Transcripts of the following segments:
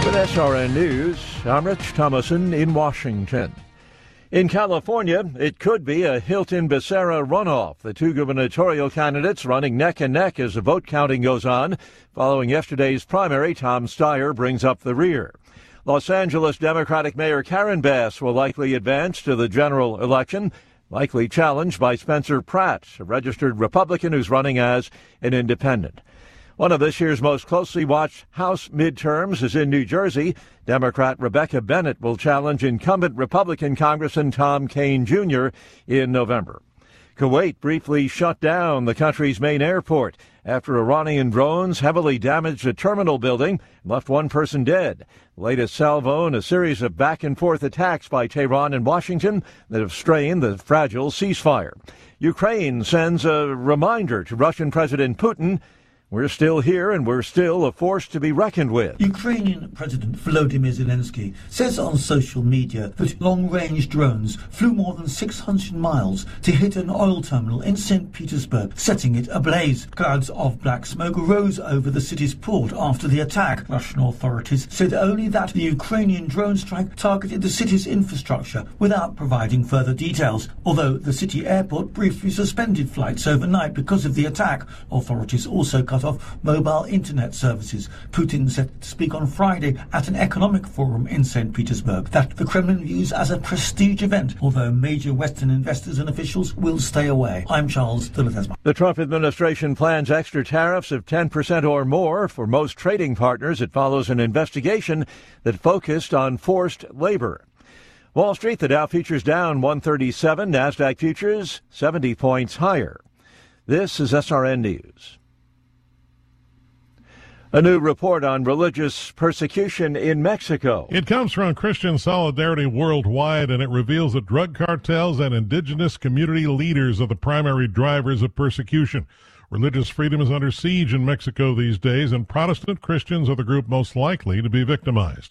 With SRN News, I'm Rich Thomason in Washington. In California, it could be a Hilton-Becerra runoff. The two gubernatorial candidates running neck and neck as the vote counting goes on. Following yesterday's primary, Tom Steyer brings up the rear. Los Angeles Democratic Mayor Karen Bass will likely advance to the general election, likely challenged by Spencer Pratt, a registered Republican who's running as an independent. One of this year's most closely watched House midterms is in New Jersey. Democrat Rebecca Bennett will challenge incumbent Republican Congressman Tom Kean Jr. in November. Kuwait briefly shut down the country's main airport after Iranian drones heavily damaged a terminal building and left one person dead. The latest salvo in a series of back-and-forth attacks by Tehran and Washington that have strained the fragile ceasefire. Ukraine sends a reminder to Russian President Putin. We're still here, and we're still a force to be reckoned with. Ukrainian President Volodymyr Zelensky says on social media that long-range drones flew more than 600 miles to hit an oil terminal in St. Petersburg, setting it ablaze. Clouds of black smoke rose over the city's port after the attack. Russian authorities said only that the Ukrainian drone strike targeted the city's infrastructure without providing further details. Although the city airport briefly suspended flights overnight because of the attack, authorities also cut off mobile internet services. Putin said to speak on Friday at an economic forum in St. Petersburg that the Kremlin views as a prestige event, although major Western investors and officials will stay away. I'm Charles de Ledesma. The Trump administration plans extra tariffs of 10% or more for most trading partners. It follows an investigation that focused on forced labor. Wall Street, the Dow futures down 137, NASDAQ futures 70 points higher. This is SRN News. A new report on religious persecution in Mexico. It comes from Christian Solidarity Worldwide, and it reveals that drug cartels and indigenous community leaders are the primary drivers of persecution. Religious freedom is under siege in Mexico these days, and Protestant Christians are the group most likely to be victimized.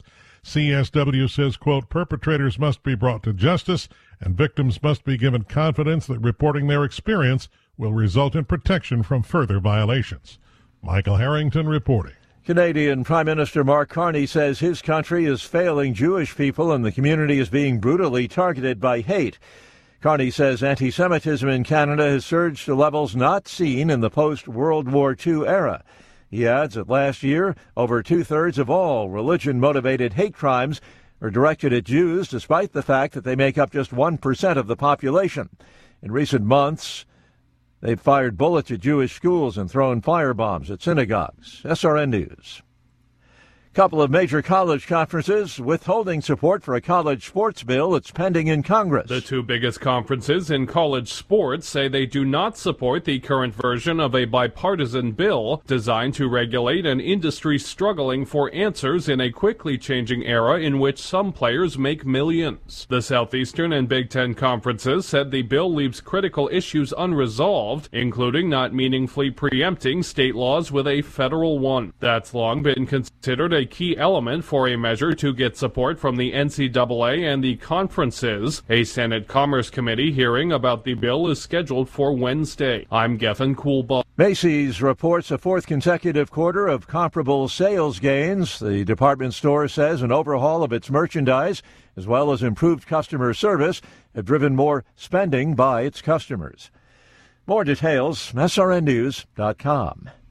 CSW says, quote, perpetrators must be brought to justice, and victims must be given confidence that reporting their experience will result in protection from further violations. Michael Harrington reporting. Canadian Prime Minister Mark Carney says his country is failing Jewish people and the community is being brutally targeted by hate. Carney says anti-Semitism in Canada has surged to levels not seen in the post-World War II era. He adds that last year, over two-thirds of all religion-motivated hate crimes are directed at Jews, despite the fact that they make up just 1% of the population. In recent months, they've fired bullets at Jewish schools and thrown firebombs at synagogues. SRN News. Couple of major college conferences withholding support for a college sports bill that's pending in Congress. The two biggest conferences in college sports say they do not support the current version of a bipartisan bill designed to regulate an industry struggling for answers in a quickly changing era in which some players make millions. The Southeastern and Big Ten conferences said the bill leaves critical issues unresolved, including not meaningfully preempting state laws with a federal one. That's long been considered a key element for a measure to get support from the NCAA and the conferences. A Senate Commerce Committee hearing about the bill is scheduled for Wednesday. I'm Gethin Coolbaugh. Macy's reports a fourth consecutive quarter of comparable sales gains. The department store says an overhaul of its merchandise, as well as improved customer service, have driven more spending by its customers. More details, srnnews.com.